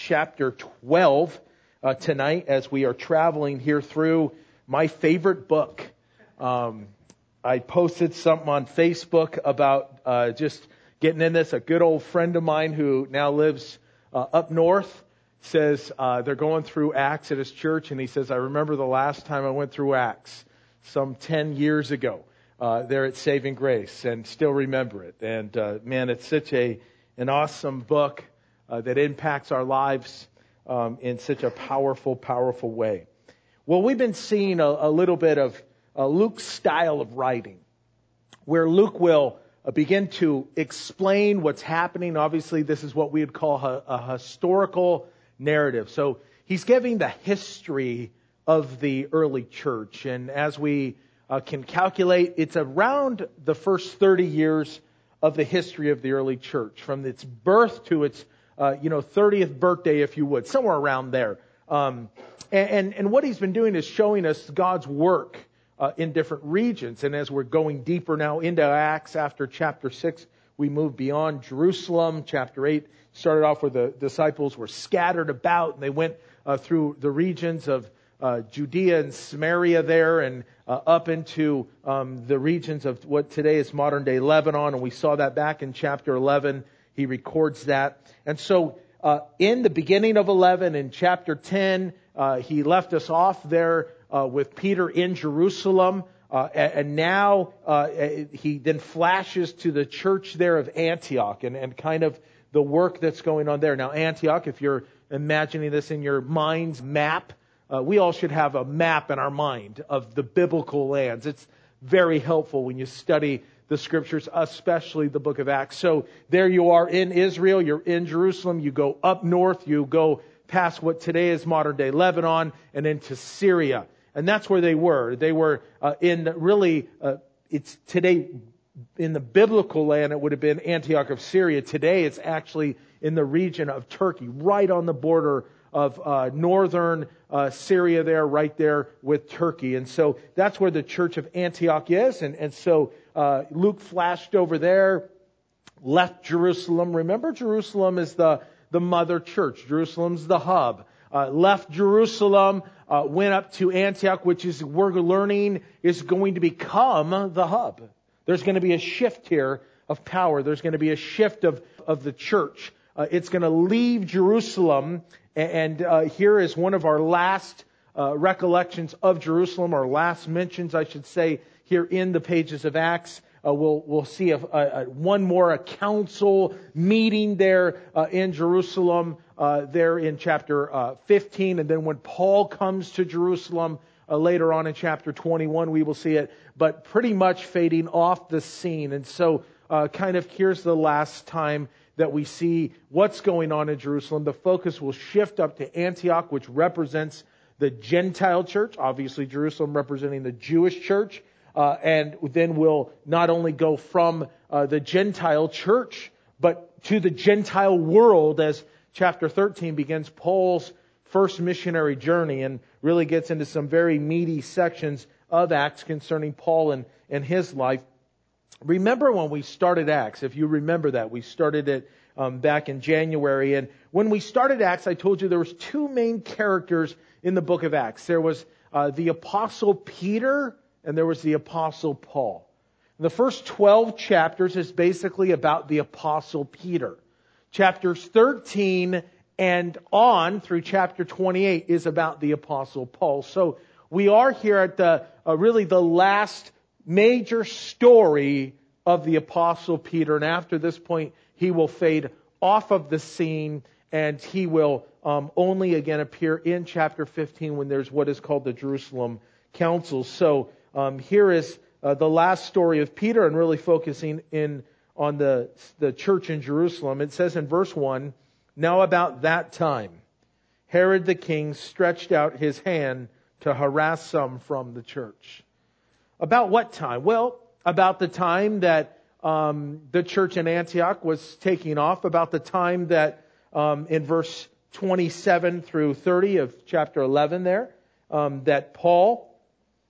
chapter 12 tonight as we are traveling here through my favorite book. I posted something on Facebook about just getting in this. A good old friend of mine who now lives up north says they're going through Acts at his church, and he says, I remember the last time I went through Acts some 10 years ago there at Saving Grace, and still remember it. And man, it's such an awesome book that impacts our lives in such a powerful, powerful way. Well, we've been seeing a little bit of Luke's style of writing, where Luke will begin to explain what's happening. Obviously, this is what we would call a historical narrative. So he's giving the history of the early church. And as we can calculate, it's around the first 30 years of the history of the early church, from its birth to its 30th birthday, if you would, somewhere around there. And what he's been doing is showing us God's work in different regions. And as we're going deeper now into Acts after chapter 6, we move beyond Jerusalem. Chapter 8 started off where the disciples were scattered about, and they went through the regions of Judea and Samaria there, and up into the regions of what today is modern day Lebanon. And we saw that back in chapter 11. He records that. And so in the beginning of 11, in chapter 10, he left us off there with Peter in Jerusalem. And now he then flashes to the church there of Antioch and kind of the work that's going on there. Now, Antioch, if you're imagining this in your mind's map, we all should have a map in our mind of the biblical lands. It's very helpful when you study the scriptures, especially the book of Acts. So there you are in Israel, you're in Jerusalem, you go up north, you go past what today is modern day Lebanon and into Syria. And that's where they were. They were it's today in the biblical land, it would have been Antioch of Syria. Today it's actually in the region of Turkey, right on the border of northern Syria there, right there with Turkey. And so that's where the church of Antioch is. And so Luke flashed over there, left Jerusalem. Remember, Jerusalem is the mother church. Jerusalem's the hub. Left Jerusalem, went up to Antioch, which is, we're learning, is going to become the hub. There's going to be a shift here of power. There's going to be a shift of the church. It's going to leave Jerusalem, and here is one of our last recollections of Jerusalem, or last mentions, I should say, here in the pages of Acts. We'll see one more council meeting there in Jerusalem, there in chapter 15, and then when Paul comes to Jerusalem later on in chapter 21, we will see it, but pretty much fading off the scene. And so kind of here's the last time that we see what's going on in Jerusalem. The focus will shift up to Antioch, which represents the Gentile church, obviously Jerusalem representing the Jewish church. And then we'll not only go from the Gentile church, but to the Gentile world as chapter 13 begins Paul's first missionary journey and really gets into some very meaty sections of Acts concerning Paul and his life. Remember when we started Acts, if you remember that, we started it back in January. And when we started Acts, I told you there was two main characters in the book of Acts. There was the Apostle Peter, and there was the Apostle Paul. The first 12 chapters is basically about the Apostle Peter. Chapters 13 and on through chapter 28 is about the Apostle Paul. So we are here at the really the last major story of the Apostle Peter. And after this point, he will fade off of the scene, and he will only again appear in chapter 15 when there's what is called the Jerusalem Council. So here is the last story of Peter, and really focusing in on the church in Jerusalem. It says in verse 1, "Now about that time, Herod the king stretched out his hand to harass some from the church." About what time? Well, about the time that the church in Antioch was taking off, about the time that in verse 27 through 30 of chapter 11 there, that Paul,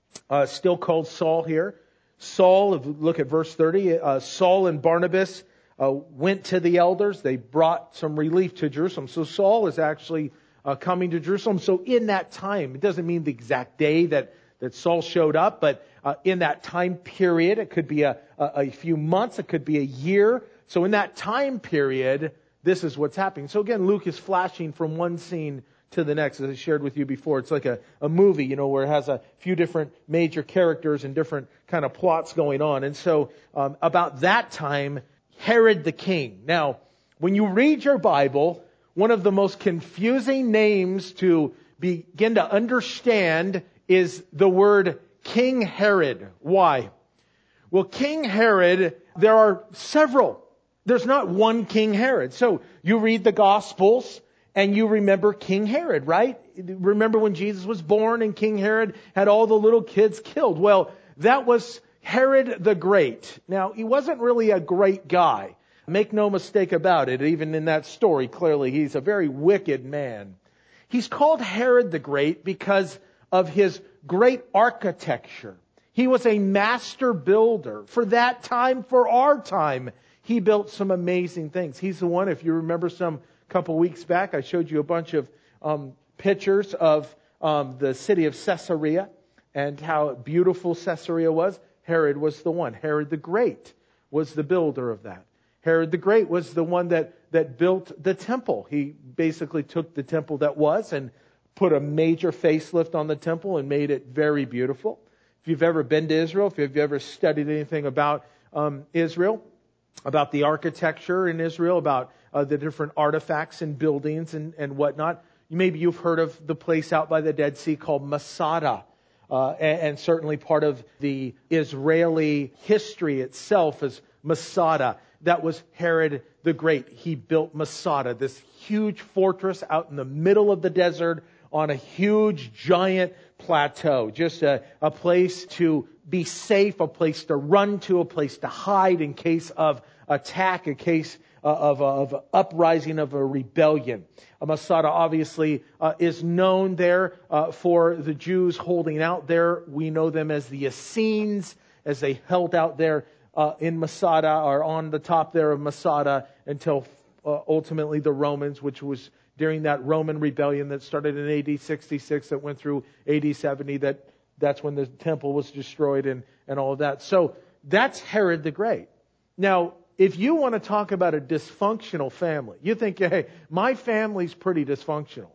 still called Saul here, Saul, look at verse 30, Saul and Barnabas went to the elders. They brought some relief to Jerusalem. So Saul is actually coming to Jerusalem. So in that time, it doesn't mean the exact day that Saul showed up, but in that time period, it could be a few months, it could be a year. So in that time period, this is what's happening. So again, Luke is flashing from one scene to the next, as I shared with you before. It's like a movie, where it has a few different major characters and different kind of plots going on. And so about that time, Herod the king. Now, when you read your Bible, one of the most confusing names to begin to understand is the word King Herod. Why? Well, King Herod, there are several. There's not one King Herod. So you read the Gospels and you remember King Herod, right? Remember when Jesus was born and King Herod had all the little kids killed. Well, that was Herod the Great. Now, he wasn't really a great guy. Make no mistake about it. Even in that story, clearly, he's a very wicked man. He's called Herod the Great because of his great architecture. He was a master builder. For that time, for our time, he built some amazing things. He's the one, if you remember some couple weeks back, I showed you a bunch of pictures of the city of Caesarea and how beautiful Caesarea was. Herod was the one. Herod the Great was the builder of that. Herod the Great was the one that built the temple. He basically took the temple that was and put a major facelift on the temple and made it very beautiful. If you've ever been to Israel, if you've ever studied anything about Israel, about the architecture in Israel, about the different artifacts and buildings and whatnot, maybe you've heard of the place out by the Dead Sea called Masada. And certainly part of the Israeli history itself is Masada. That was Herod the Great. He built Masada, this huge fortress out in the middle of the desert on a huge, giant plateau. Just a place to be safe, a place to run to, a place to hide in case of attack, in case of uprising of a rebellion. Masada obviously is known there for the Jews holding out there. We know them as the Essenes, as they held out there in Masada, or on the top there of Masada, until ultimately the Romans, which was during that Roman rebellion that started in AD 66, that went through AD 70, that's when the temple was destroyed and all of that. So that's Herod the Great. Now, if you want to talk about a dysfunctional family, you think, hey, my family's pretty dysfunctional.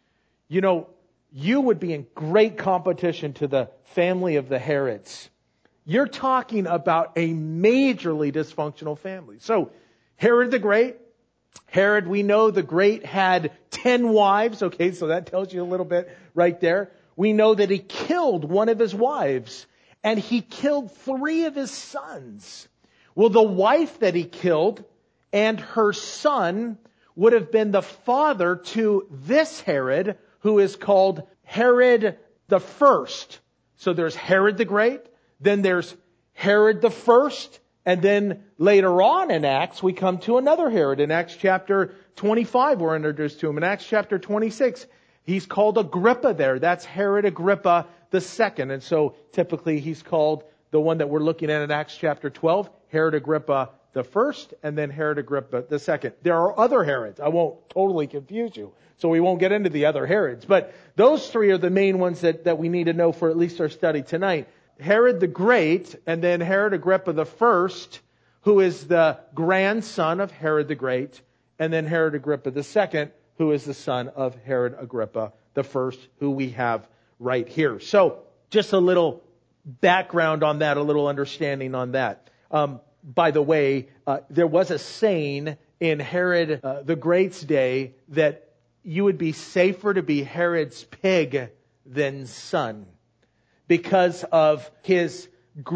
You would be in great competition to the family of the Herods. You're talking about a majorly dysfunctional family. So, Herod the Great. Herod, we know the Great had 10 wives. Okay, so that tells you a little bit right there. We know that he killed one of his wives, and he killed 3 of his sons. Well, the wife that he killed and her son would have been the father to this Herod, who is called Herod the First. So there's Herod the Great, then there's Herod the First, and then later on in Acts, we come to another Herod. In Acts chapter 25, we're introduced to him. In Acts chapter 26, he's called Agrippa there. That's Herod Agrippa the Second. And so typically he's called, the one that we're looking at in Acts chapter 12, Herod Agrippa the First, and then Herod Agrippa the Second. There are other Herods. I won't totally confuse you, so we won't get into the other Herods. But those 3 are the main ones that we need to know for at least our study tonight. Herod the Great, and then Herod Agrippa the First, who is the grandson of Herod the Great, and then Herod Agrippa the Second, who is the son of Herod Agrippa the First, who we have right here. So, just a little background on that, a little understanding on that. By the way, there was a saying in Herod the Great's day that you would be safer to be Herod's pig than son, because of his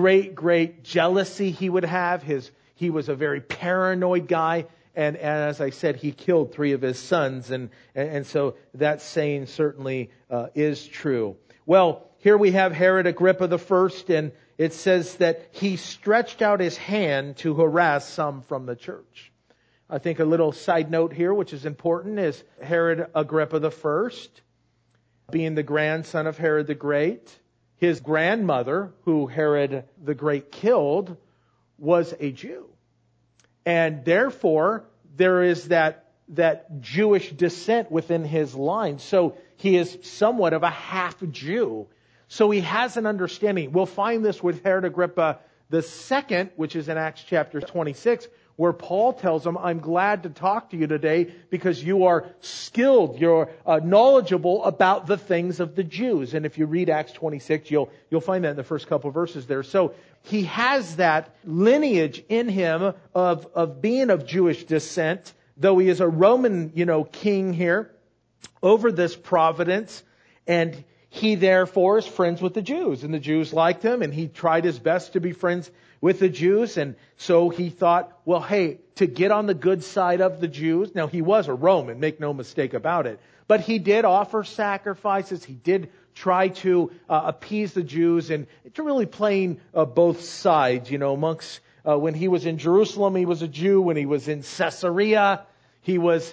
great jealousy he would have. He was a very paranoid guy, and as I said, he killed 3 of his sons, and so that saying certainly is true. Well, here we have Herod Agrippa the First, and it says that he stretched out his hand to harass some from the church. I think a little side note here, which is important, is Herod Agrippa the First, being the grandson of Herod the Great. His grandmother, who Herod the Great killed, was a Jew. And therefore, there is that Jewish descent within his line. So he is somewhat of a half Jew. So he has an understanding. We'll find this with Herod Agrippa the second, which is in Acts chapter 26, where Paul tells him, I'm glad to talk to you today because you are skilled, you're knowledgeable about the things of the Jews. And if you read Acts 26, you'll find that in the first couple of verses there. So he has that lineage in him of being of Jewish descent, though he is a Roman, king here over this province. And he therefore is friends with the Jews, and the Jews liked him, and he tried his best to be friends with the Jews. And so he thought, well, hey, to get on the good side of the Jews. Now, he was a Roman, make no mistake about it. But he did offer sacrifices. He did try to appease the Jews, and to really playing both sides, amongst, when he was in Jerusalem, he was a Jew. When he was in Caesarea, he was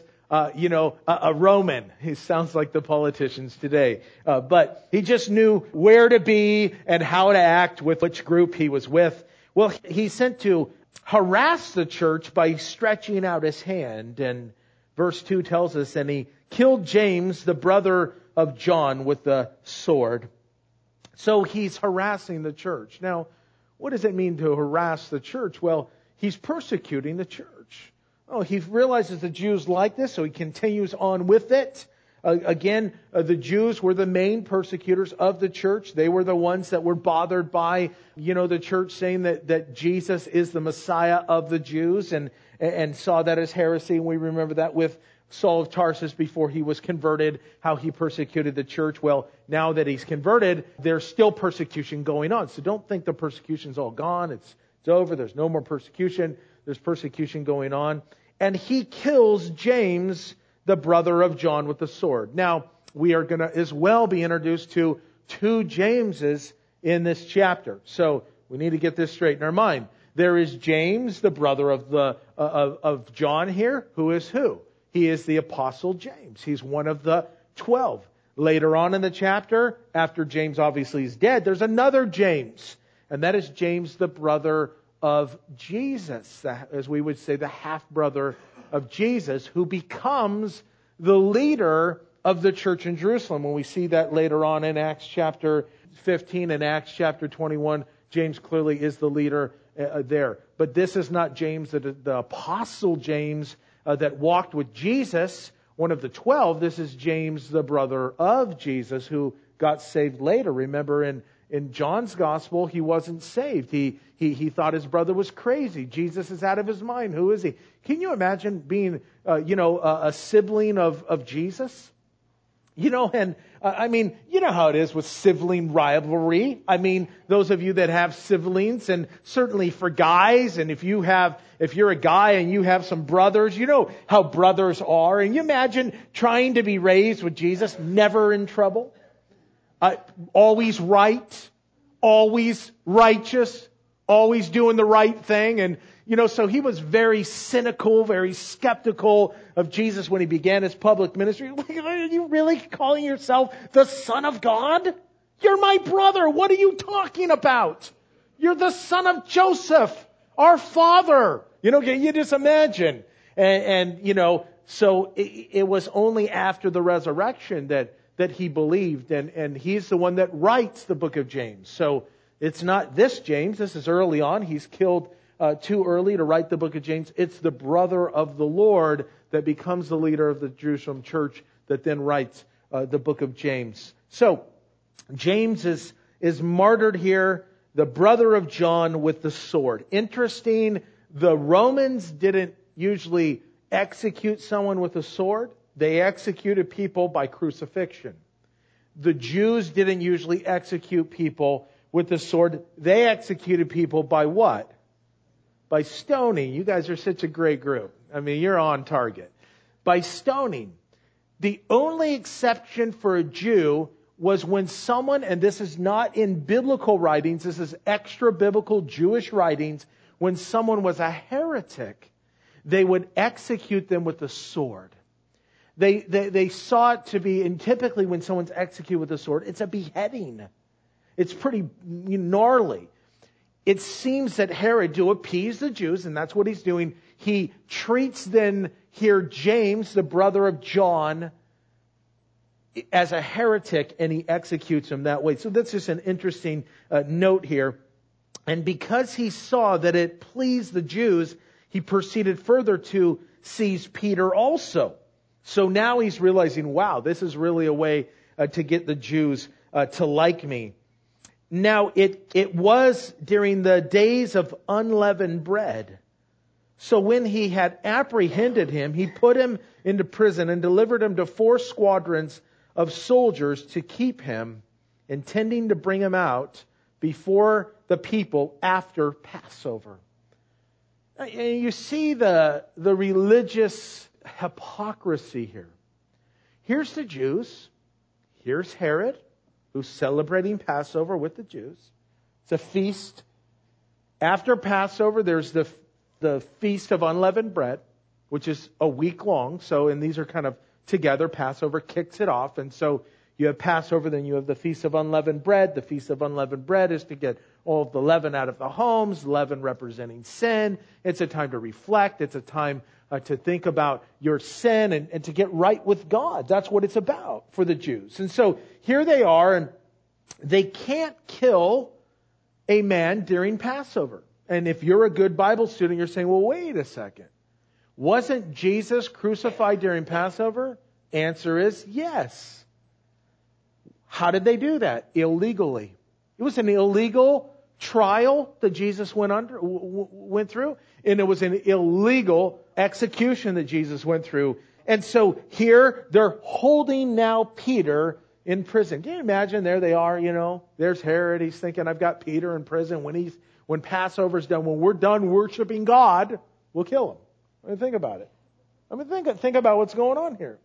a Roman. He sounds like the politicians today. But he just knew where to be and how to act with which group he was with. Well, he sent to harass the church by stretching out his hand. And verse 2 tells us, and he killed James, the brother of John, with the sword. So he's harassing the church. Now, what does it mean to harass the church? Well, he's persecuting the church. Oh, he realizes the Jews like this, so he continues on with it. The Jews were the main persecutors of the church. They were the ones that were bothered by, the church saying that Jesus is the Messiah of the Jews, and saw that as heresy. And we remember that with Saul of Tarsus before he was converted, how he persecuted the church. Well, now that he's converted, there's still persecution going on. So don't think the persecution's all gone. It's over. There's no more persecution. There's persecution going on. And he kills James, the brother of John, with the sword. Now, we are going to as well be introduced to two Jameses in this chapter. So we need to get this straight in our mind. There is James, the brother of John here. Who is who? He is the Apostle James. He's one of the 12. Later on in the chapter, after James obviously is dead, there's another James. And that is James, the brother of Jesus, as we would say, the half-brother of Jesus, who becomes the leader of the church in Jerusalem. When we see that later on in Acts chapter 15 and Acts chapter 21, James clearly is the leader there. But this is not James, the Apostle James that walked with Jesus, one of the 12. This is James, the brother of Jesus, who got saved later. Remember, in John's gospel, he wasn't saved. He thought his brother was crazy. Jesus is out of his mind. Who is he? Can you imagine being, a sibling of Jesus? And I mean, you know how it is with sibling rivalry. I mean, those of you that have siblings, and certainly for guys, and if you're a guy and you have some brothers, you know how brothers are. And you imagine trying to be raised with Jesus, never in trouble. Always right, always righteous, always doing the right thing. And, so he was very cynical, very skeptical of Jesus when he began his public ministry. Are you really calling yourself the Son of God? You're my brother. What are you talking about? You're the son of Joseph, our father. You just imagine. And so it was only after the resurrection that he believed, and he's the one that writes the book of James. So it's not this James. This is early on. He's killed too early to write the book of James. It's the brother of the Lord that becomes the leader of the Jerusalem church that then writes the book of James. So James is martyred here, the brother of John with the sword. Interesting, the Romans didn't usually execute someone with a sword. They executed people by crucifixion. The Jews didn't usually execute people with the sword. They executed people by what? By stoning. You guys are such a great group. I mean, you're on target. By stoning. The only exception for a Jew was when someone, and this is not in biblical writings, this is extra biblical Jewish writings, when someone was a heretic, they would execute them with the sword. They saw it to be, and typically when someone's executed with a sword, it's a beheading. It's pretty gnarly. it seems that Herod, to appease the Jews, and that's what he's doing, he treats then here James, the brother of John, as a heretic, and he executes him that way. So that's just an interesting note here. And because he saw that it pleased the Jews, he proceeded further to seize Peter also. So now he's realizing, wow, this is really a way to get the Jews to like me. Now, it was during the days of unleavened bread. So when he had apprehended him, he put him into prison and delivered him to 4 squadrons of soldiers to keep him, intending to bring him out before the people after Passover. And you see the religious hypocrisy here. Here's the Jews. Here's Herod, who's celebrating Passover with the Jews. It's a feast. After Passover, there's the Feast of Unleavened Bread, which is a week long. And these are kind of together. Passover kicks it off. And so you have Passover, then you have the Feast of Unleavened Bread. The Feast of Unleavened Bread is to get all of the leaven out of the homes, leaven representing sin. It's a time to reflect. It's a time to think about your sin and to get right with God. That's what it's about for the Jews. And so here they are, and they can't kill a man during Passover. And if you're a good Bible student, you're saying, well, wait a second. Wasn't Jesus crucified during Passover? Answer is yes. How did they do that? Illegally. It was an illegal trial that Jesus went through, and it was an illegal execution that Jesus went through. And so here they're holding now Peter in prison. Can you imagine? There they are, there's Herod. He's thinking, I've got Peter in prison. When Passover's done, when we're done worshiping God, we'll kill him. I mean, think about it. Think about what's going on here.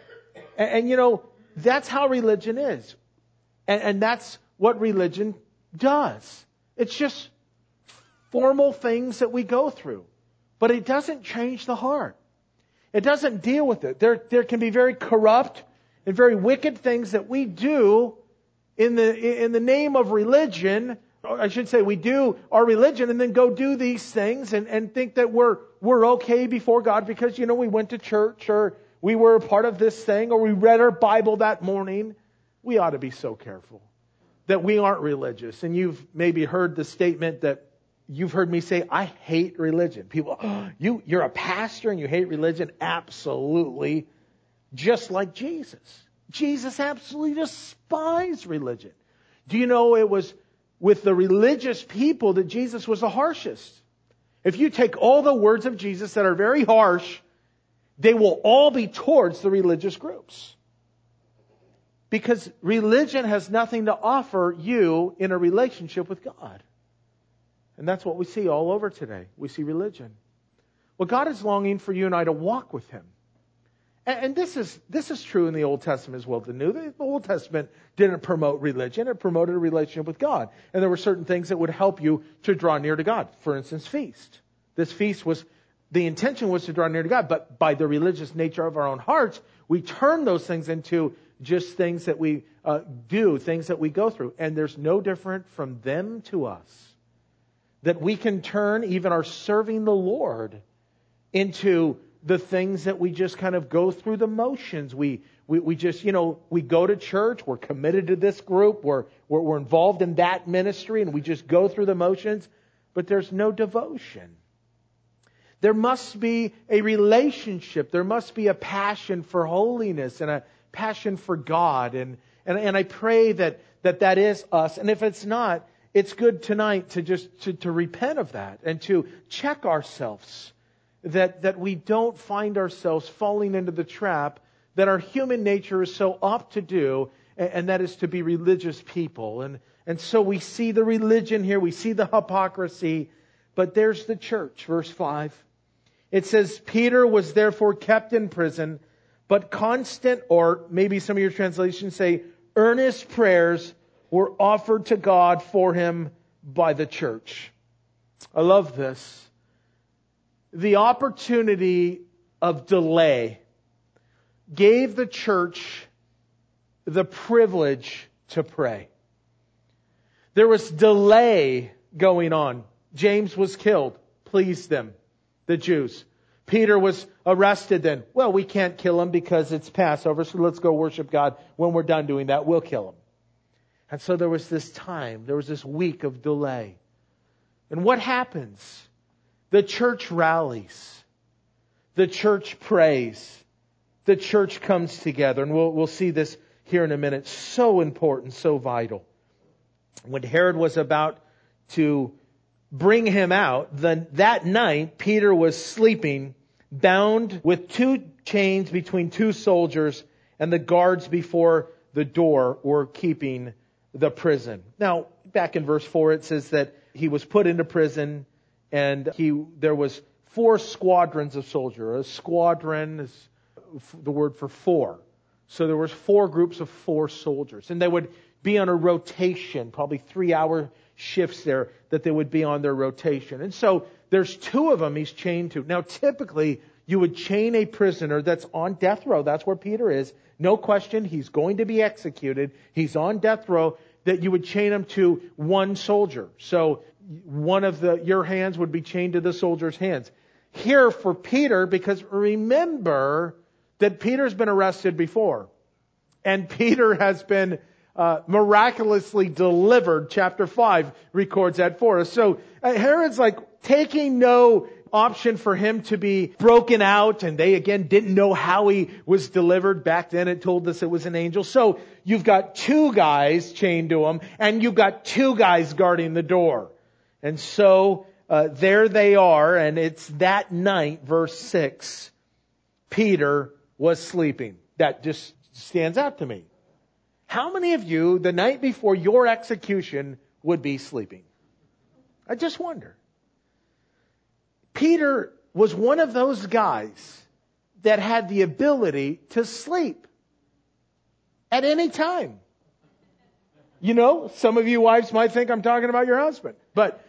And that's how religion is. And that's what religion does. It's just formal things that we go through. But it doesn't change the heart. It doesn't deal with it. There can be very corrupt and very wicked things that we do in the name of religion. Or I should say we do our religion and then go do these things and think that we're okay before God because, we went to church or we were a part of this thing or we read our Bible that morning. We ought to be so careful that we aren't religious. And you've maybe heard the statement that you've heard me say, I hate religion. People, you're a pastor and you hate religion? Absolutely. Just like Jesus. Jesus absolutely despised religion. Do you know it was with the religious people that Jesus was the harshest? If you take all the words of Jesus that are very harsh, they will all be towards the religious groups. Because religion has nothing to offer you in a relationship with God. And that's what we see all over today. We see religion. Well, God is longing for you and I to walk with Him. And this is true in the Old Testament as well as the New. The Old Testament didn't promote religion. It promoted a relationship with God. And there were certain things that would help you to draw near to God. For instance, feast. This feast the intention was to draw near to God. But by the religious nature of our own hearts, we turn those things into just things that we do, things that we go through. And there's no different from them to us. That we can turn even our serving the Lord into the things that we just kind of go through the motions. We just, we go to church, we're committed to this group, we're involved in that ministry, and we just go through the motions, but there's no devotion. There must be a relationship. There must be a passion for holiness and a passion for God. And I pray that is us. And if it's not, it's good tonight to repent of that and to check ourselves. That we don't find ourselves falling into the trap that our human nature is so apt to do, and that is to be religious people. And so we see the religion here, we see the hypocrisy, but there's the church, verse 5. It says, Peter was therefore kept in prison, but constant, or maybe some of your translations say, earnest prayers were offered to God for him by the church. I love this. The opportunity of delay gave the church the privilege to pray. There was delay going on. James was killed. Pleased them, the Jews. Peter was arrested then. Well, we can't kill him because it's Passover, so let's go worship God. When we're done doing that, we'll kill him. And so there was this time, there was this week of delay. And what happens? The church rallies. The church prays. The church comes together. And we'll see this here in a minute. So important, so vital. When Herod was about to bring him out, that night Peter was sleeping, bound with 2 chains between 2 soldiers, and the guards before the door were keeping the prison. Now, back in verse 4, it says that he was put into prison, and there was 4 squadrons of soldiers. A squadron is the word for 4. So there was 4 groups of 4 soldiers, and they would be on a rotation, probably 3-hour shifts there that they would be on their rotation. And so there's 2 of them he's chained to. Now, typically, you would chain a prisoner that's on death row. That's where Peter is. No question, he's going to be executed. He's on death row, that you would chain him to 1 soldier. So one of your hands would be chained to the soldier's hands. Here for Peter, because remember that Peter's been arrested before. And Peter has been miraculously delivered. Chapter 5 records that for us. So Herod's like taking no option for him to be broken out, and they again didn't know how he was delivered. Back then it told us it was an angel. So you've got 2 guys chained to him, and you've got 2 guys guarding the door. And so there they are, and it's that night, verse 6, Peter was sleeping. That just stands out to me. How many of you, the night before your execution, would be sleeping? I just wonder. Peter was one of those guys that had the ability to sleep at any time. You know, some of you wives might think I'm talking about your husband. But,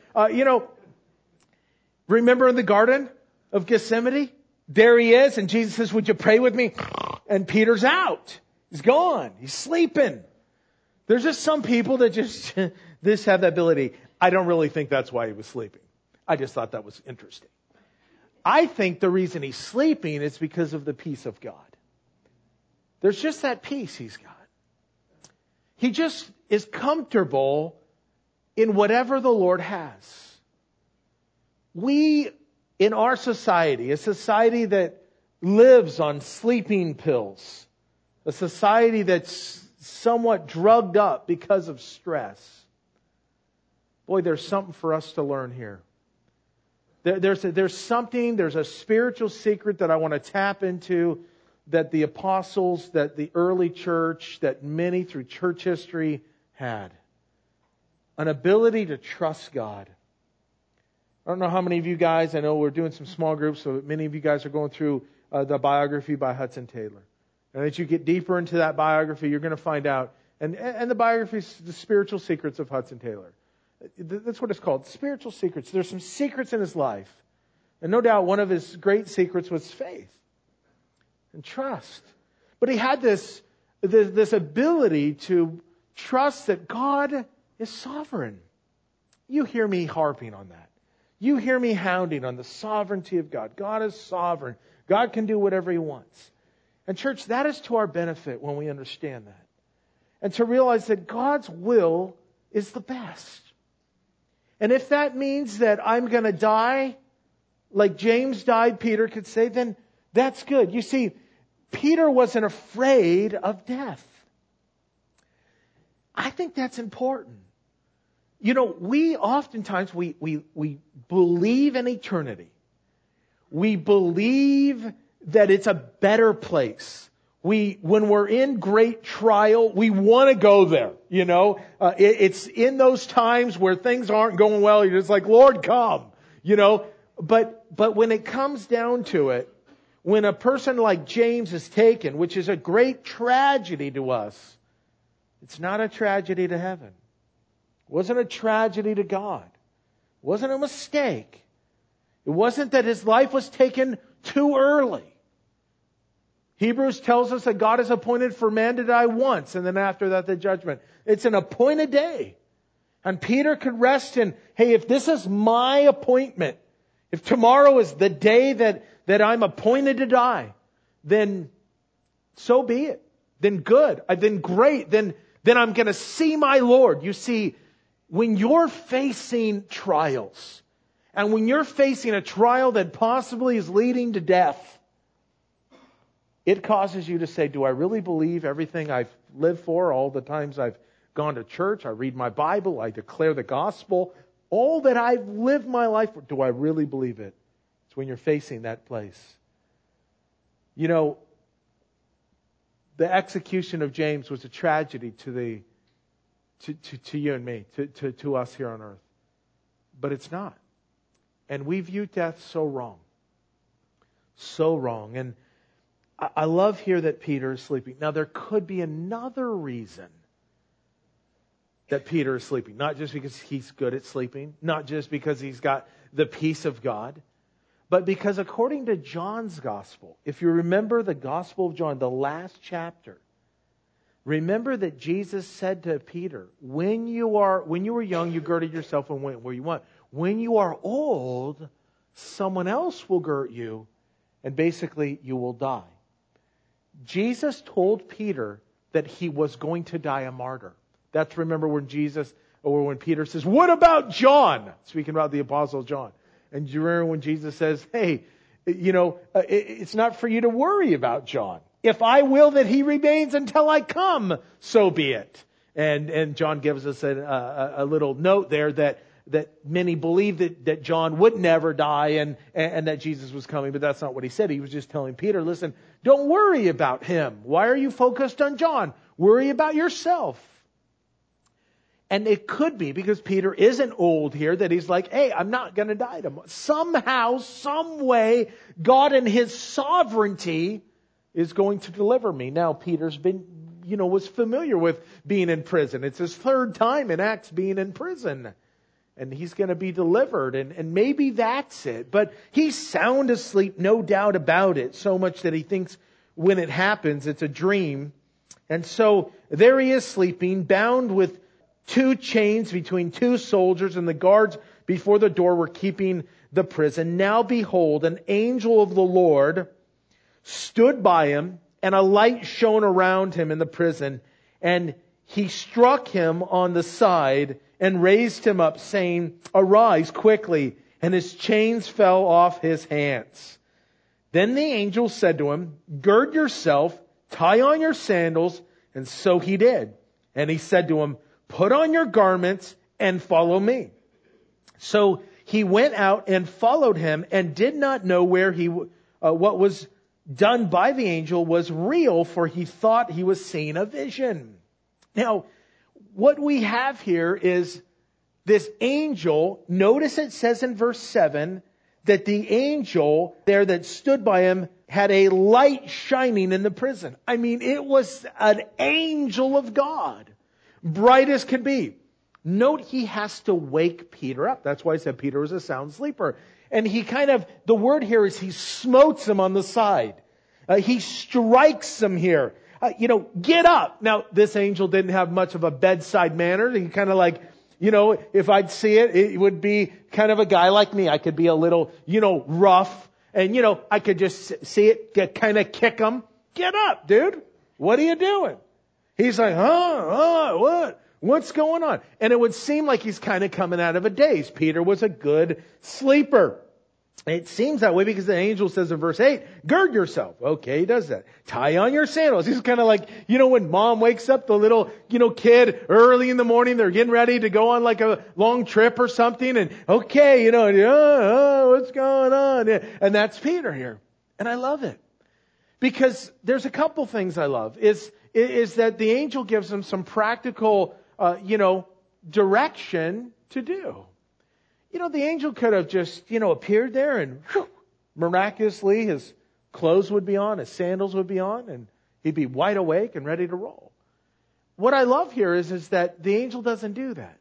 remember in the Garden of Gethsemane? There he is, and Jesus says, would you pray with me? And Peter's out. He's gone. He's sleeping. There's just some people that just this have that ability. I don't really think that's why he was sleeping. I just thought that was interesting. I think the reason he's sleeping is because of the peace of God. There's just that peace he's got. He just is comfortable in whatever the Lord has. We, in our society, a society that lives on sleeping pills, a society that's somewhat drugged up because of stress. Boy, there's something for us to learn here. There's a spiritual secret that I want to tap into, that the apostles, that the early church, that many through church history had. An ability to trust God. I don't know how many of you guys, I know we're doing some small groups, so many of you guys are going through the biography by Hudson Taylor. And as you get deeper into that biography, you're going to find out, and the biography is the spiritual secrets of Hudson Taylor. That's what it's called, spiritual secrets. There's some secrets in his life. And no doubt one of his great secrets was faith and trust. But he had this ability to trust that God is sovereign. You hear me harping on that. You hear me hounding on the sovereignty of God. God is sovereign. God can do whatever He wants. And church, that is to our benefit when we understand that. And to realize that God's will is the best. And if that means that I'm going to die like James died, Peter could say, then that's good. You see, Peter wasn't afraid of death. I think that's important. You know, we oftentimes, we believe in eternity. We believe that it's a better place. When we're in great trial, we want to go there. You know, it's in those times where things aren't going well. You're just like, Lord, come. You know, but when it comes down to it, when a person like James is taken, which is a great tragedy to us, it's not a tragedy to heaven. It wasn't a tragedy to God. It wasn't a mistake. It wasn't that his life was taken too early. Hebrews tells us that God is appointed for man to die once, and then after that the judgment. It's an appointed day. And Peter could rest in, hey, if this is my appointment, if tomorrow is the day that I'm appointed to die, then so be it. Then good. Then great. Then I'm going to see my Lord. You see, when you're facing trials, and when you're facing a trial that possibly is leading to death, it causes you to say, do I really believe everything I've lived for, all the times I've gone to church, I read my Bible, I declare the gospel, all that I've lived my life for, do I really believe it? It's when you're facing that place. You know, the execution of James was a tragedy to you and me, to us here on earth. But it's not. And we view death so wrong. So wrong. And I love here that Peter is sleeping. Now there could be another reason that Peter is sleeping. Not just because he's good at sleeping. Not just because he's got the peace of God. But because according to John's gospel, if you remember the gospel of John, the last chapter, remember that Jesus said to Peter, when you were young, you girded yourself and went where you want. When you are old, someone else will gird you, and basically you will die. Jesus told Peter that he was going to die a martyr. That's, remember, when Peter says, what about John? Speaking about the Apostle John. And you remember when Jesus says, hey, it's not for you to worry about John. If I will that he remains until I come, so be it. And John gives us a little note there that many believe that John would never die and that Jesus was coming, but that's not what he said. He was just telling Peter, listen, don't worry about him. Why are you focused on John? Worry about yourself. And it could be because Peter isn't old here that he's like, hey, I'm not going to die tomorrow. Somehow, some way, God in His sovereignty is going to deliver me. Now, Peter's was familiar with being in prison. It's his third time in Acts being in prison. And he's going to be delivered. And maybe that's it. But he's sound asleep, no doubt about it. So much that he thinks when it happens, it's a dream. And so there he is sleeping, bound with 2 chains between 2 soldiers, and the guards before the door were keeping the prison. Now behold, an angel of the Lord stood by him, and a light shone around him in the prison. And he struck him on the side and raised him up, saying, arise quickly. And his chains fell off his hands. Then the angel said to him, gird yourself, tie on your sandals. And so he did. And he said to him, put on your garments and follow me. So he went out and followed him and did not know where what was done by the angel was real, for he thought he was seeing a vision. Now, what we have here is this angel. Notice it says in verse 7 that the angel there that stood by him had a light shining in the prison. I mean, it was an angel of God. Bright as could be. Note he has to wake Peter up. That's why I said Peter was a sound sleeper. And the word here is he smotes him on the side. He strikes him here. Get up. Now, this angel didn't have much of a bedside manner. He if I'd see it, it would be kind of a guy like me. I could be a little, rough. And, I could just see it, kind of kick him. Get up, dude. What are you doing? He's like, what? What's going on? And it would seem like he's kind of coming out of a daze. Peter was a good sleeper. It seems that way because the angel says in verse 8, gird yourself. Okay, he does that. Tie on your sandals. He's kind of like, when mom wakes up the little, kid early in the morning, they're getting ready to go on like a long trip or something. And okay, what's going on? And that's Peter here. And I love it. Because there's a couple things I love. Is that the angel gives him some practical, direction to do. The angel could have just, appeared there and miraculously his clothes would be on, his sandals would be on, and he'd be wide awake and ready to roll. What I love here is that the angel doesn't do that.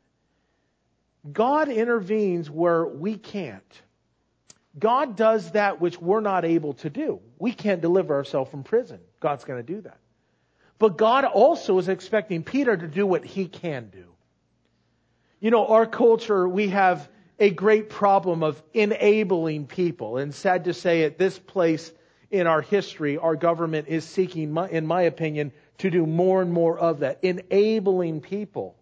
God intervenes where we can't. God does that which we're not able to do. We can't deliver ourselves from prison. God's going to do that. But God also is expecting Peter to do what he can do. Our culture, we have a great problem of enabling people. And sad to say, at this place in our history, our government is seeking, in my opinion, to do more and more of that, enabling people.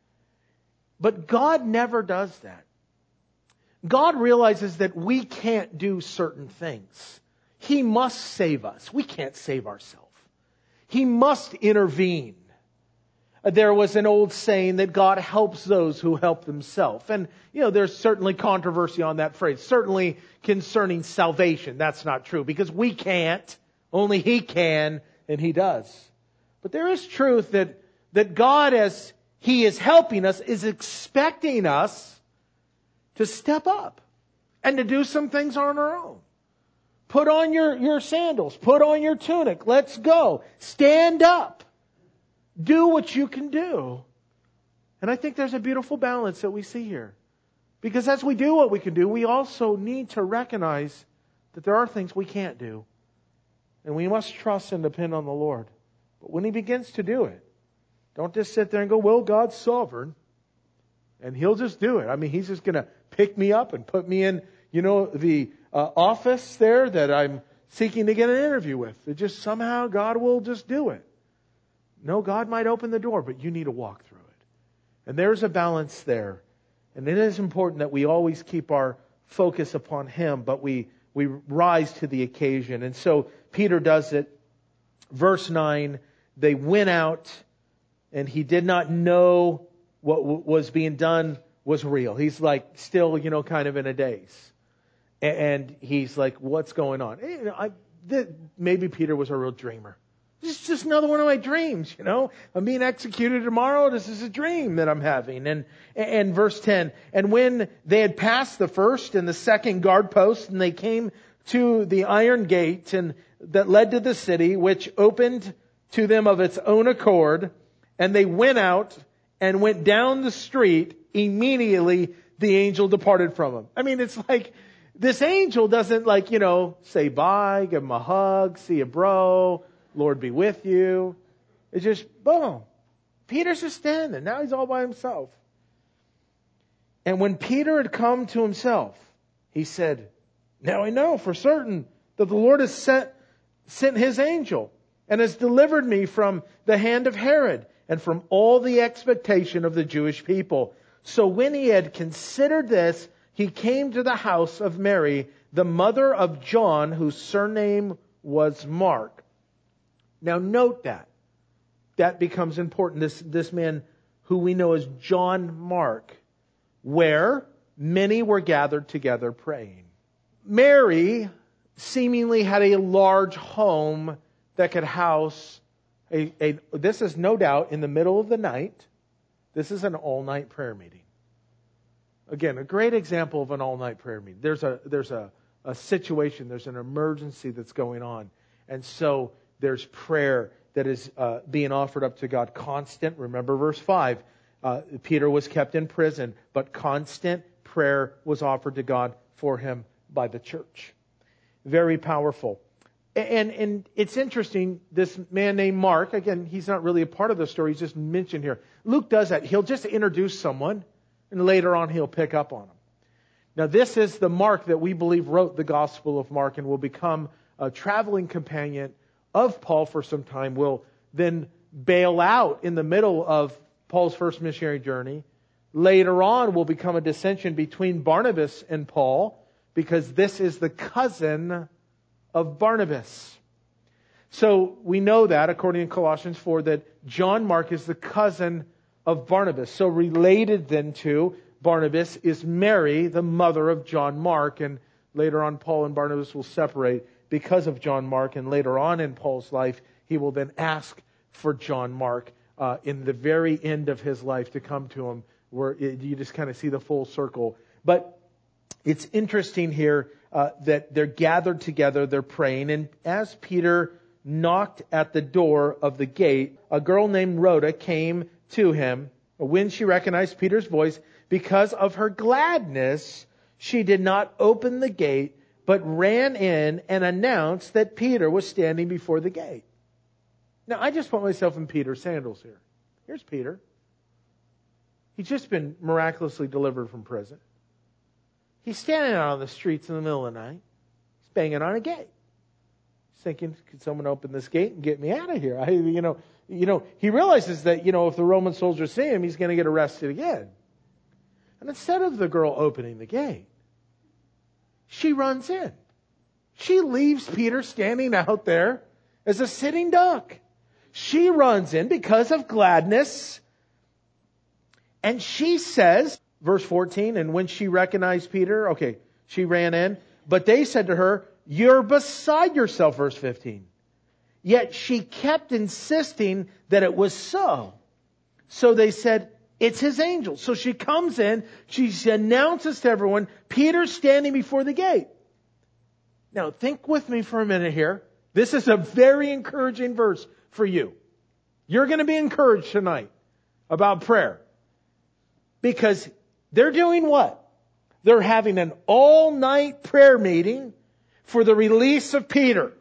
But God never does that. God realizes that we can't do certain things. He must save us. We can't save ourselves. He must intervene. There was an old saying that God helps those who help themselves. And, there's certainly controversy on that phrase. Certainly concerning salvation. That's not true because we can't. Only He can, and He does. But there is truth that God, as He is helping us, is expecting us to step up and to do some things on our own. Put on your sandals. Put on your tunic. Let's go. Stand up. Do what you can do. And I think there's a beautiful balance that we see here. Because as we do what we can do, we also need to recognize that there are things we can't do. And we must trust and depend on the Lord. But when He begins to do it, don't just sit there and go, well, God's sovereign. And He'll just do it. I mean, He's just going to pick me up and put me in, the office there that I'm seeking to get an interview with. It just somehow God will just do it. No, God might open the door, but you need to walk through it. And there's a balance there. And it is important that we always keep our focus upon Him, but we rise to the occasion. And so Peter does it. Verse 9, they went out and he did not know what was being done was real. He's like still, kind of in a daze. And he's like, what's going on? Maybe Peter was a real dreamer. This is just another one of my dreams, I'm being executed tomorrow. This is a dream that I'm having. And verse 10, and when they had passed the first and the second guard post, and they came to the iron gate and that led to the city, which opened to them of its own accord, and they went out and went down the street, immediately the angel departed from them. I mean, it's like this angel doesn't say bye, give him a hug, see you bro, Lord be with you. It's just, boom. Peter's just standing. Now he's all by himself. And when Peter had come to himself, he said, now I know for certain that the Lord has sent His angel and has delivered me from the hand of Herod and from all the expectation of the Jewish people. So when he had considered this, he came to the house of Mary, the mother of John, whose surname was Mark. Now note that. That becomes important. This man who we know as John Mark, where many were gathered together praying. Mary seemingly had a large home that could house this is no doubt in the middle of the night. This is an all-night prayer meeting. Again, a great example of an all-night prayer meeting. There's a situation, there's an emergency that's going on. And so there's prayer that is being offered up to God. Constant, remember verse 5, Peter was kept in prison, but constant prayer was offered to God for him by the church. Very powerful. And it's interesting, this man named Mark, again, he's not really a part of the story, he's just mentioned here. Luke does that. He'll just introduce someone, and later on he'll pick up on them. Now this is the Mark that we believe wrote the Gospel of Mark and will become a traveling companion of Paul for some time, will then bail out in the middle of Paul's first missionary journey. Later on will become a dissension between Barnabas and Paul, because this is the cousin of Barnabas. So we know that, according to Colossians 4, that John Mark is the cousin of Barnabas. So related then to Barnabas is Mary, the mother of John Mark. And later on, Paul and Barnabas will separate because of John Mark. And later on in Paul's life, he will then ask for John Mark in the very end of his life to come to him, where you just kind of see the full circle. But it's interesting here that they're gathered together, they're praying, and as Peter knocked at the door of the gate, a girl named Rhoda came to him. When she recognized Peter's voice, because of her gladness, she did not open the gate, but ran in and announced that Peter was standing before the gate. Now, I just put myself in Peter's sandals here. Here's Peter. He's just been miraculously delivered from prison. He's standing out on the streets in the middle of the night. He's banging on a gate. He's thinking, could someone open this gate and get me out of here? He realizes that, if the Roman soldiers see him, he's going to get arrested again. And instead of the girl opening the gate, she runs in. She leaves Peter standing out there as a sitting duck. She runs in because of gladness. And she says, verse 14, and when she recognized Peter, she ran in. But they said to her, "You're beside yourself," verse 15. Yet she kept insisting that it was so. So they said, "It's his angel." So she comes in, she announces to everyone, Peter's standing before the gate. Now think with me for a minute here. This is a very encouraging verse for you. You're going to be encouraged tonight about prayer. Because they're doing what? They're having an all-night prayer meeting for the release of Peter.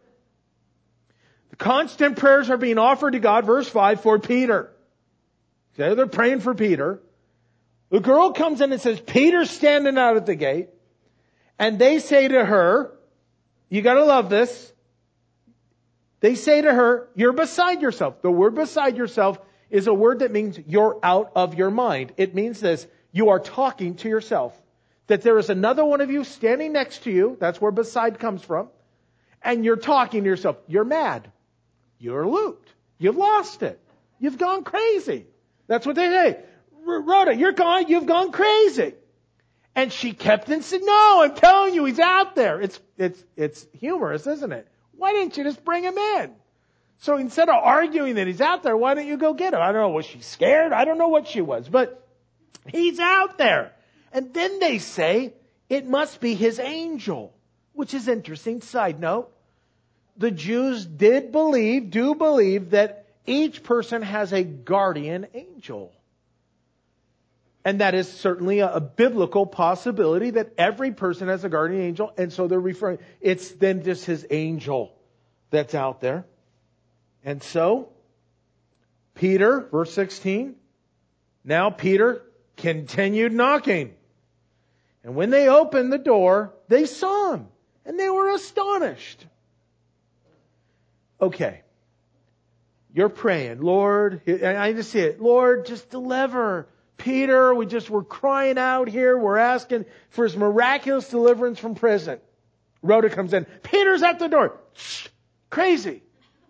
The constant prayers are being offered to God, verse 5, for Peter. Okay, they're praying for Peter. The girl comes in and says, Peter's standing out at the gate. And they say to her, you got to love this. They say to her, "You're beside yourself." The word beside yourself is a word that means you're out of your mind. It means this: you are talking to yourself. That there is another one of you standing next to you. That's where beside comes from. And you're talking to yourself. You're mad. You're looped. You've lost it. You've gone crazy. That's what they say. Rhoda, you've gone crazy. And she kept and said, "No, I'm telling you, he's out there." It's humorous, isn't it? Why didn't you just bring him in? So instead of arguing that he's out there, why don't you go get him? I don't know. Was she scared? I don't know what she was, but he's out there. And then they say it must be his angel, which is interesting. Side note, the Jews do believe that each person has a guardian angel. And that is certainly a biblical possibility that every person has a guardian angel. And so they're referring, it's then just his angel that's out there. And so, Peter, verse 16, now Peter continued knocking. And when they opened the door, they saw him. And they were astonished. Okay. You're praying, Lord, I just see it. Lord, just deliver Peter. We're crying out here. We're asking for his miraculous deliverance from prison. Rhoda comes in. Peter's at the door. Shh, crazy.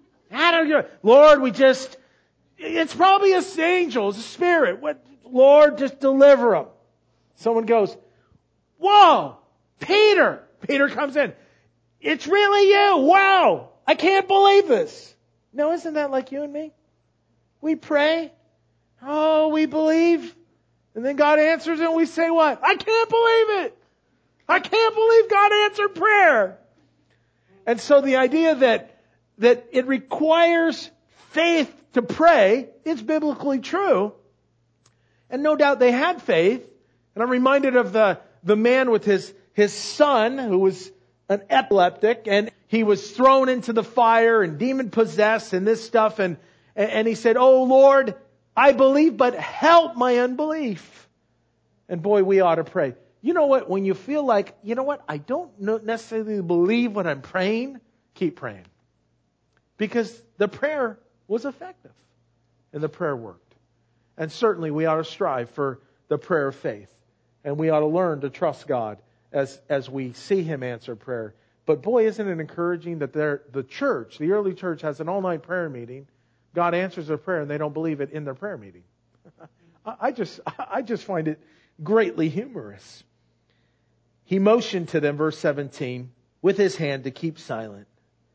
Lord, it's probably his angel, his spirit. Lord, just deliver him. Someone goes, "Whoa, Peter." Peter comes in. "It's really you. Wow. I can't believe this." No, isn't that like you and me? We pray. Oh, we believe. And then God answers and we say what? I can't believe it. I can't believe God answered prayer. And so the idea that it requires faith to pray is biblically true. And no doubt they had faith. And I'm reminded of the man with his son who was an epileptic, and he was thrown into the fire and demon possessed and this stuff. And he said, "Oh Lord, I believe, but help my unbelief." And boy, we ought to pray. You know what? When you feel like, I don't necessarily believe what I'm praying, keep praying. Because the prayer was effective. And the prayer worked. And certainly we ought to strive for the prayer of faith. And we ought to learn to trust God as we see Him answer prayer. But boy, isn't it encouraging that the church, the early church, has an all-night prayer meeting. God answers their prayer and they don't believe it in their prayer meeting. I just find it greatly humorous. He motioned to them, verse 17, with his hand to keep silent.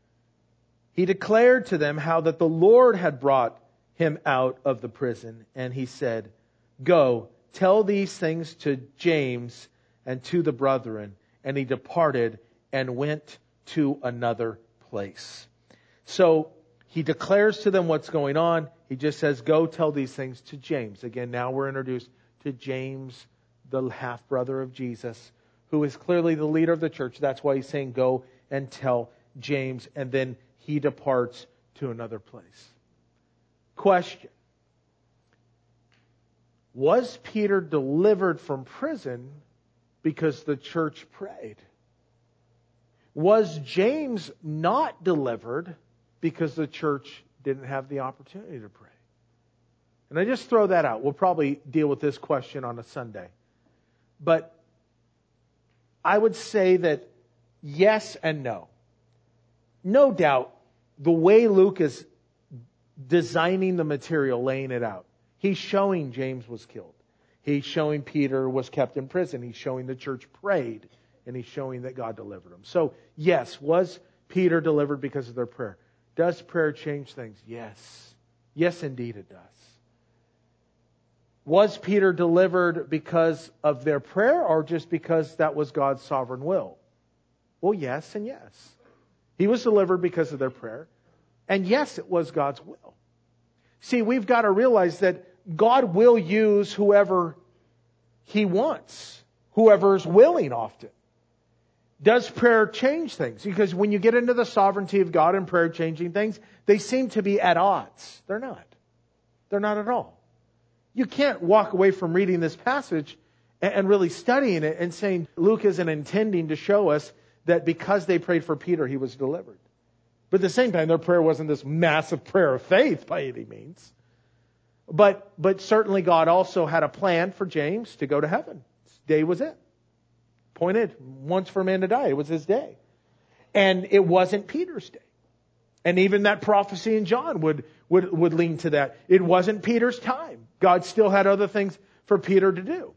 He declared to them how that the Lord had brought him out of the prison. And he said, "Go, tell these things to James and to the brethren." And he departed and went to another place. So he declares to them what's going on. He just says, "Go tell these things to James." Again, now we're introduced to James, the half-brother of Jesus, who is clearly the leader of the church. That's why he's saying, "Go and tell James." And then he departs to another place. Question. Was Peter delivered from prison because the church prayed? Was James not delivered because the church didn't have the opportunity to pray? And I just throw that out. We'll probably deal with this question on a Sunday. But I would say that yes and no. No doubt, the way Luke is designing the material, laying it out, he's showing James was killed. He's showing Peter was kept in prison. He's showing the church prayed. And he's showing that God delivered him. So, yes, was Peter delivered because of their prayer? Does prayer change things? Yes. Yes, indeed it does. Was Peter delivered because of their prayer or just because that was God's sovereign will? Well, yes and yes. He was delivered because of their prayer. And yes, it was God's will. See, we've got to realize that God will use whoever He wants, whoever is willing often. Does prayer change things? Because when you get into the sovereignty of God and prayer changing things, they seem to be at odds. They're not. They're not at all. You can't walk away from reading this passage and really studying it and saying Luke isn't intending to show us that because they prayed for Peter, he was delivered. But at the same time, their prayer wasn't this massive prayer of faith by any means. But certainly God also had a plan for James to go to heaven. His day was it. Appointed once for a man to die. It was his day. And it wasn't Peter's day. And even that prophecy in John would lean to that. It wasn't Peter's time. God still had other things for Peter to do.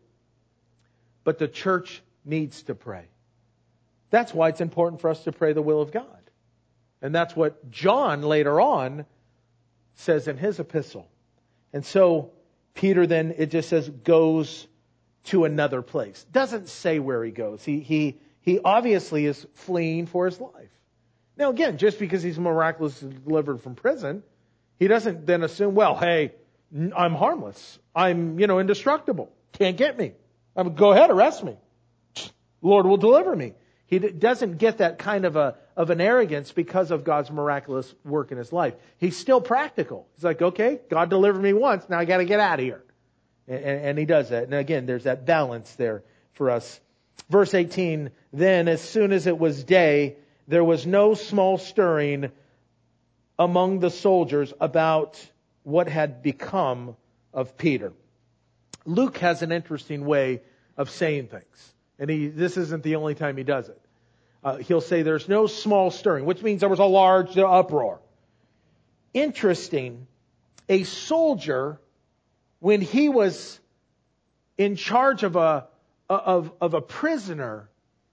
But the church needs to pray. That's why it's important for us to pray the will of God. And that's what John later on says in his epistle. And so Peter then, it just says, goes to another place. Doesn't say where he goes. He obviously is fleeing for his life. Now again, just because he's miraculously delivered from prison, he doesn't then assume, well, hey, I'm harmless. I'm, indestructible. Can't get me. Go ahead, arrest me. Lord will deliver me. He doesn't get that kind of an arrogance because of God's miraculous work in his life. He's still practical. He's like, okay, God delivered me once. Now I got to get out of here. And he does that. And again, there's that balance there for us. Verse 18, then as soon as it was day, there was no small stirring among the soldiers about what had become of Peter. Luke has an interesting way of saying things. And this isn't the only time he does it. He'll say there's no small stirring, which means there was a large uproar. Interesting, a soldier, when he was in charge of a prisoner,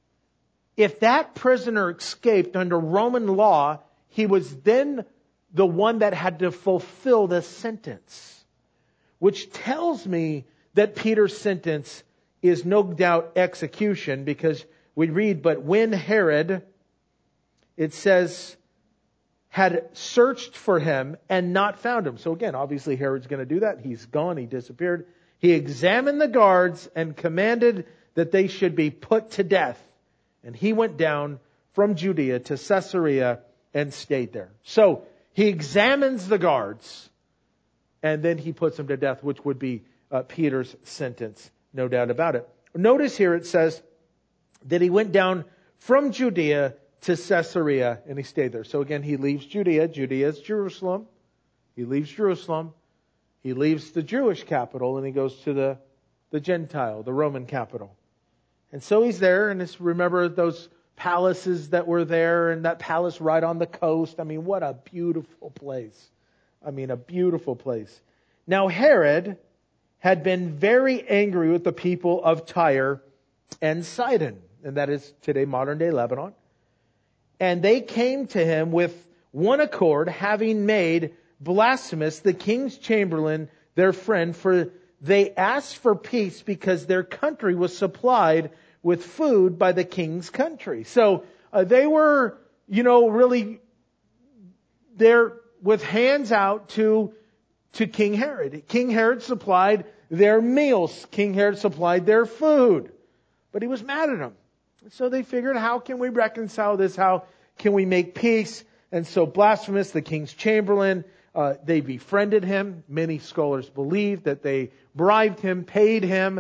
if that prisoner escaped under Roman law, he was then the one that had to fulfill the sentence. Which tells me that Peter's sentence is no doubt execution, because we read, but when Herod, it says, had searched for him and not found him. So again, obviously Herod's going to do that. He's gone. He disappeared. He examined the guards and commanded that they should be put to death. And he went down from Judea to Caesarea and stayed there. So he examines the guards and then he puts them to death, which would be Peter's sentence. No doubt about it. Notice here it says that he went down from Judea to Caesarea and he stayed there. So again, he leaves Judea. Judea is Jerusalem. He leaves Jerusalem. He leaves the Jewish capital and he goes to the Gentile, the Roman capital. And so he's there, and remember those palaces that were there, and that palace right on the coast. I mean, what a beautiful place. A beautiful place. Now Herod had been very angry with the people of Tyre and Sidon, and that is today modern day Lebanon. And they came to him with one accord, having made blasphemous the king's chamberlain their friend, for they asked for peace because their country was supplied with food by the king's country. So they were, really there with hands out to King Herod. King Herod supplied their meals. King Herod supplied their food. But he was mad at them. So they figured, how can we reconcile this? How can we make peace? And so blasphemous, the king's chamberlain, they befriended him. Many scholars believe that they bribed him, paid him,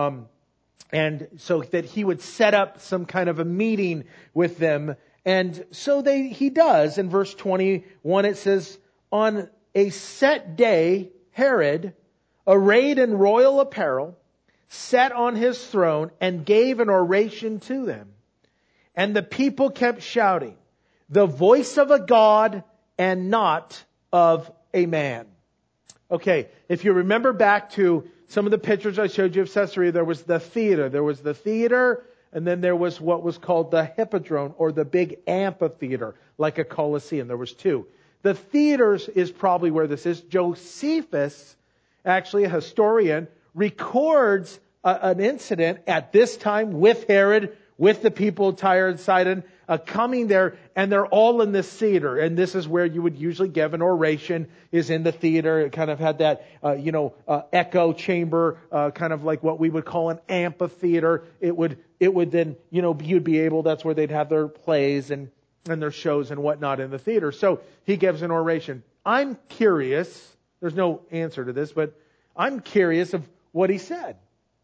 and so that he would set up some kind of a meeting with them. And so he does. In verse 21 it says, on a set day, Herod, arrayed in royal apparel, sat on his throne and gave an oration to them. And the people kept shouting, the voice of a God and not of a man. Okay, if you remember back to some of the pictures I showed you of Caesarea, there was the theater. There was the theater, and then there was what was called the Hippodrome, or the big amphitheater, like a Colosseum. There was two. The theaters is probably where this is. Josephus, actually a historian, records an incident at this time with Herod, with the people of Tyre and Sidon, coming there, and they're all in this theater. And this is where you would usually give an oration, is in the theater. It kind of had that, echo chamber, kind of like what we would call an amphitheater. It would then, you'd be able, that's where they'd have their plays and their shows and whatnot in the theater. So he gives an oration. I'm curious, there's no answer to this, but I'm curious of what he said.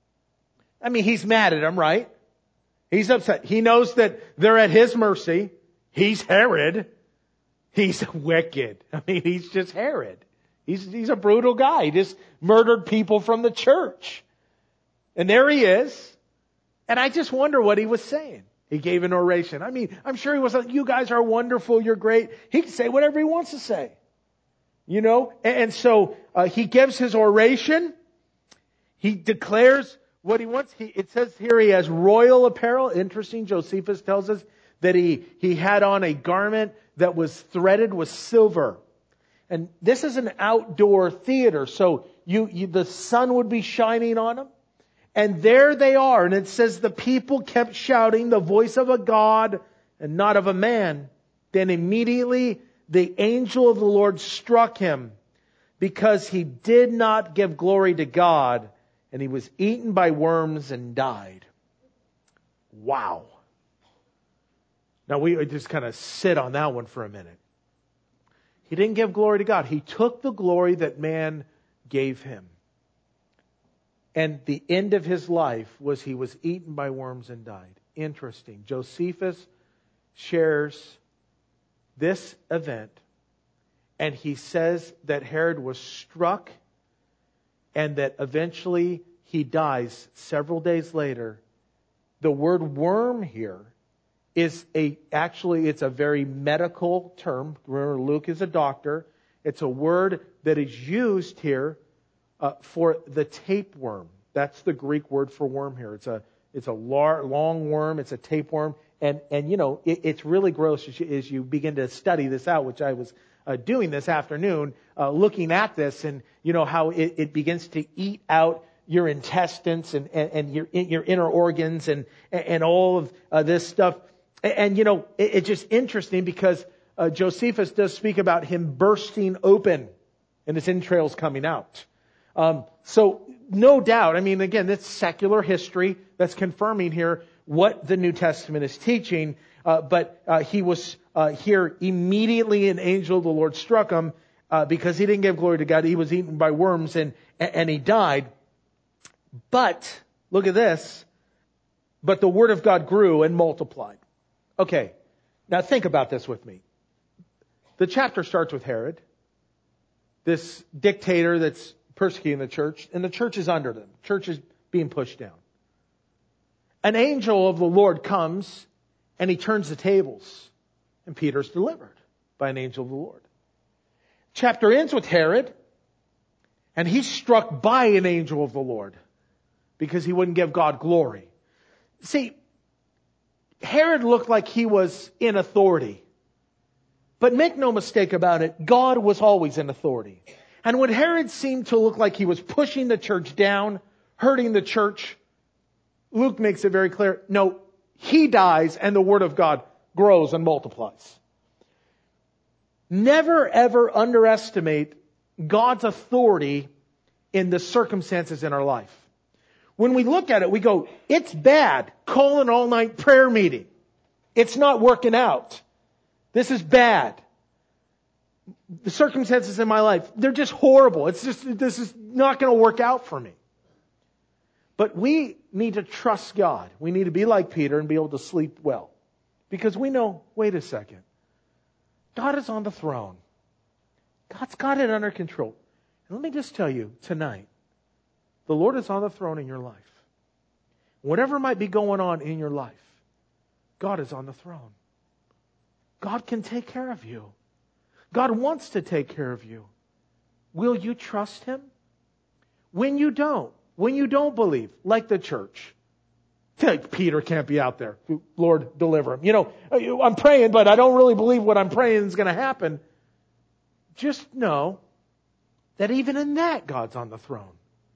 I mean, he's mad at them, right? He's upset. He knows that they're at his mercy. He's Herod. He's wicked. I mean, he's just Herod. He's a brutal guy. He just murdered people from the church. And there he is. And I just wonder what he was saying. He gave an oration. I mean, I'm sure he was like, you guys are wonderful. You're great. He can say whatever he wants to say. And so he gives his oration. He declares what he wants. It says here he has royal apparel. Interesting. Josephus tells us that he had on a garment that was threaded with silver. And this is an outdoor theater. So the sun would be shining on them. And there they are. And it says the people kept shouting, the voice of a God and not of a man. Then immediately the angel of the Lord struck him because he did not give glory to God. And he was eaten by worms and died. Wow. Now we just kind of sit on that one for a minute. He didn't give glory to God. He took the glory that man gave him. And the end of his life was he was eaten by worms and died. Interesting. Josephus shares this event, and he says that Herod was struck and that eventually he dies several days later. The word worm here is it's a very medical term. Remember, Luke is a doctor. It's a word that is used here for the tapeworm. That's the Greek word for worm here. It's a long worm. It's a tapeworm. And it's really gross as you begin to study this out, which I was doing this afternoon, looking at this and, how it begins to eat out your intestines and your inner organs and all of this stuff. And, it's just interesting because Josephus does speak about him bursting open and his entrails coming out. So no doubt, I mean, again, that's secular history that's confirming here what the New Testament is teaching. But he was here immediately an angel of the Lord struck him because he didn't give glory to God. He was eaten by worms and he died. But look at this. But the word of God grew and multiplied. Okay. Now think about this with me. The chapter starts with Herod, this dictator that's persecuting the church, and the church is under them. The church is being pushed down. An angel of the Lord comes and he turns the tables, and Peter's delivered by an angel of the Lord. Chapter ends with Herod, and he's struck by an angel of the Lord because he wouldn't give God glory. See, Herod looked like he was in authority. But make no mistake about it, God was always in authority. And when Herod seemed to look like he was pushing the church down, hurting the church, Luke makes it very clear, no, he dies and the word of God grows and multiplies. Never ever underestimate God's authority in the circumstances in our life. When we look at it, we go, it's bad. Call an all-night prayer meeting. It's not working out. This is bad. the circumstances in my life, they're just horrible. This is not going to work out for me. But we need to trust God. We need to be like Peter and be able to sleep well. Because we know, wait a second, God is on the throne. God's got it under control. And let me just tell you tonight, the Lord is on the throne in your life. Whatever might be going on in your life, God is on the throne. God can take care of you. God wants to take care of you. Will you trust Him? When you don't believe, like the church, Peter can't be out there. Lord, deliver him. I'm praying, but I don't really believe what I'm praying is going to happen. Just know that even in that, God's on the throne.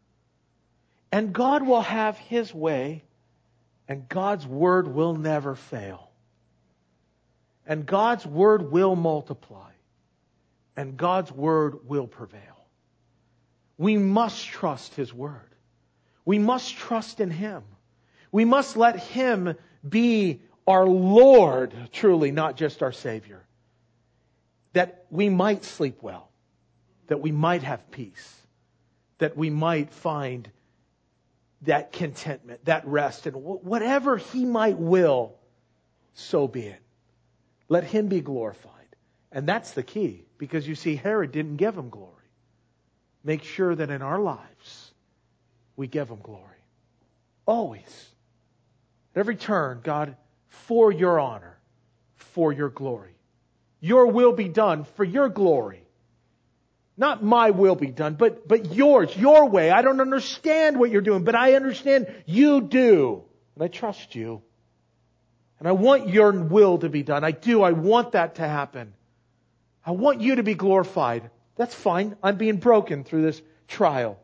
And God will have His way, and God's word will never fail. And God's word will multiply. And God's word will prevail. We must trust His word. We must trust in Him. We must let Him be our Lord, truly, not just our Savior. That we might sleep well. That we might have peace. That we might find that contentment, that rest, and whatever He might will, so be it. Let Him be glorified. And that's the key, because you see, Herod didn't give Him glory. Make sure that in our lives, we give Him glory. Always. At every turn, God, for your honor, for your glory. Your will be done for your glory. Not my will be done, but yours, your way. I don't understand what you're doing, but I understand you do. And I trust you. And I want your will to be done. I do. I want that to happen. I want you to be glorified. That's fine. I'm being broken through this trial.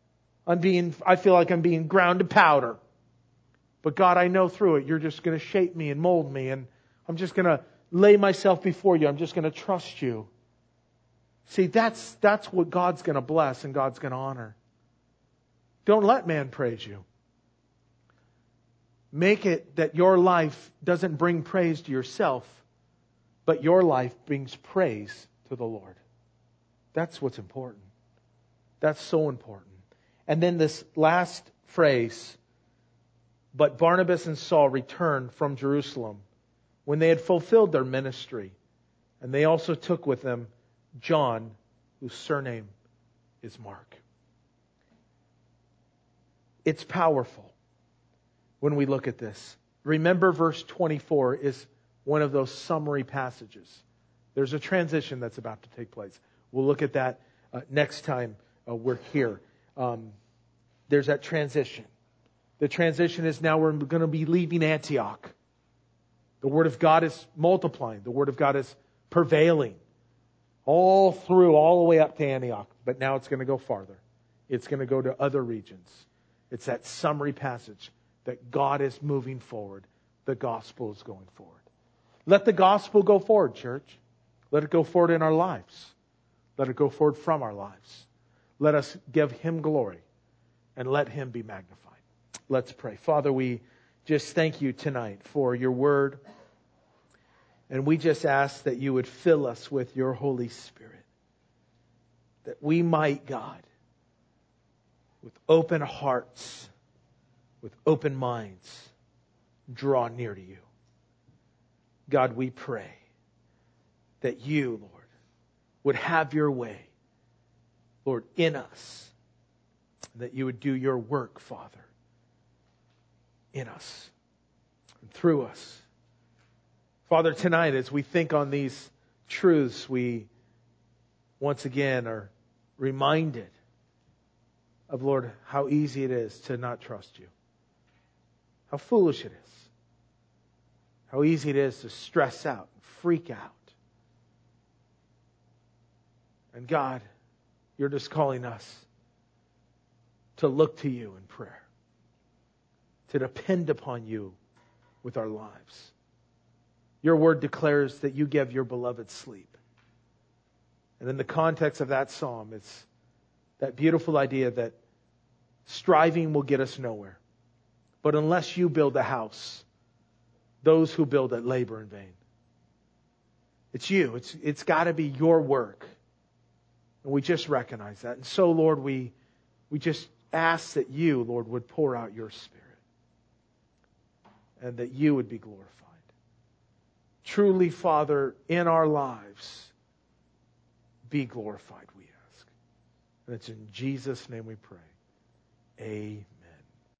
I feel like I'm being ground to powder. But God, I know through it, you're just going to shape me and mold me. And I'm just going to lay myself before you. I'm just going to trust you. See, that's what God's going to bless and God's going to honor. Don't let man praise you. Make it that your life doesn't bring praise to yourself, but your life brings praise to the Lord. That's what's important. That's so important. And then this last phrase, but Barnabas and Saul returned from Jerusalem when they had fulfilled their ministry. And they also took with them John, whose surname is Mark. It's powerful when we look at this. Remember, verse 24 is one of those summary passages. There's a transition that's about to take place. We'll look at that next time we're here. There's that transition. The transition is now we're going to be leaving Antioch. The Word of God is multiplying. The Word of God is prevailing. All the way up to Antioch. But now it's going to go farther. It's going to go to other regions. It's that summary passage that God is moving forward. The gospel is going forward. Let the gospel go forward, church. Let it go forward in our lives. Let it go forward from our lives. Let us give Him glory and let Him be magnified. Let's pray. Father, we just thank you tonight for your word. And we just ask that you would fill us with your Holy Spirit. That we might, God, with open hearts, with open minds, draw near to you. God, we pray that you, Lord, would have your way, Lord, in us. That you would do your work, Father, in us and through us. Father, tonight as we think on these truths, we once again are reminded of, Lord, how easy it is to not trust you. How foolish it is. How easy it is to stress out and freak out. And God, you're just calling us to look to you in prayer. To depend upon you with our lives. Your word declares that you give your beloved sleep. And in the context of that psalm, it's that beautiful idea that striving will get us nowhere. But unless you build a house, those who build it labor in vain. It's you. It's got to be your work. And we just recognize that. And so, Lord, we just ask that you, Lord, would pour out your Spirit. And that you would be glorified. Truly, Father, in our lives, be glorified, we ask. And it's in Jesus' name we pray. Amen.